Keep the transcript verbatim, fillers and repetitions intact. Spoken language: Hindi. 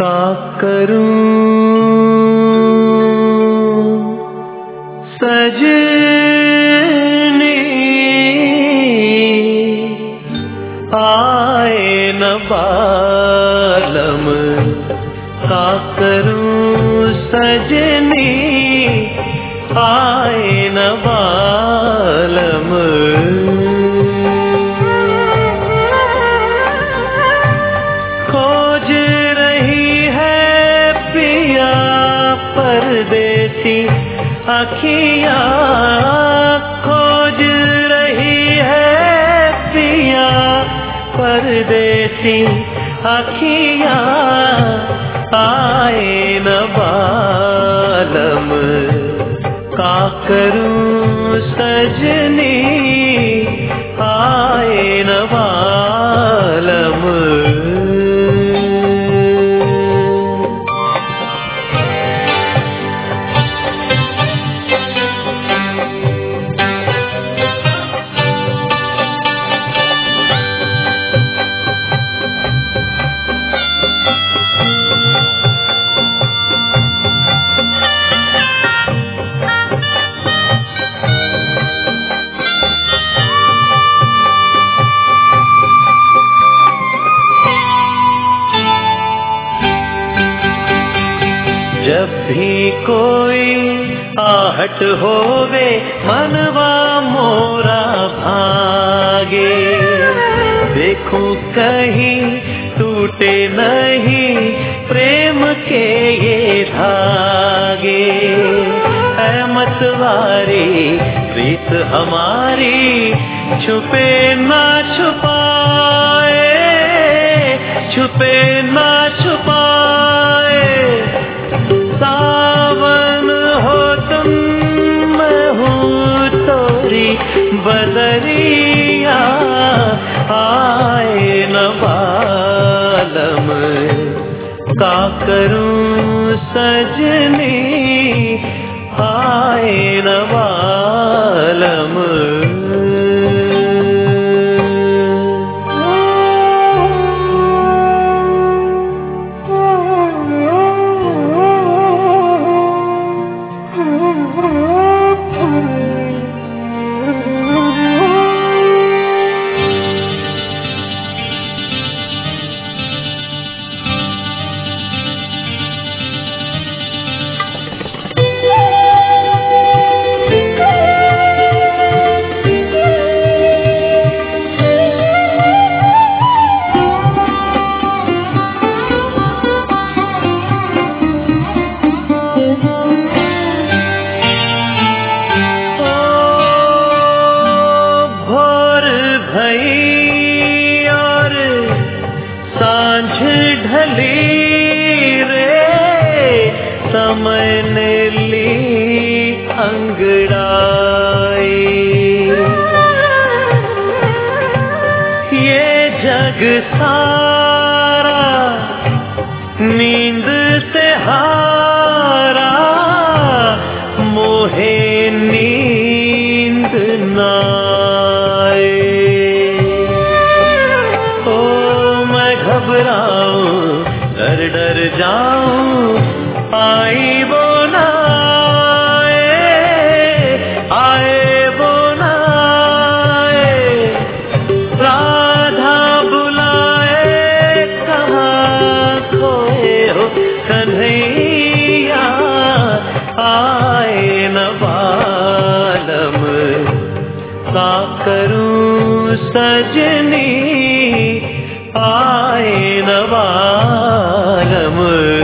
का करूं सजनी आए न बालम, का करूं सजनी आए न बालम। खोज रही है पिया परदेसी अखियां, खोज रही है पिया परदेसी अखियां आए न बालम, का करूं सजनी आए न बालम। जब भी कोई आहट होवे मनवा मोरा भागे, देखूं कहीं टूटे नहीं प्रेम के ये धागे। है मतवारी प्रीत हमारी छुपे ना छुपाए, छुपे ना छुपाए। सावन हो तुम मैं हूँ तोरी बदरिया आए न बालम, का करूं सजनी आए न बालम। समय ने ली अंगड़ाई, ये जग सारा नींद से हारा, मोहे नींद नाए। ओ मैं घबराऊं डर डर जाऊं आई वो ना आए, आए वो ना आए। राधा बुलाए कहाँ खोए हो कन्हैया आए न बालम, का करूं सजनी आए न बालम।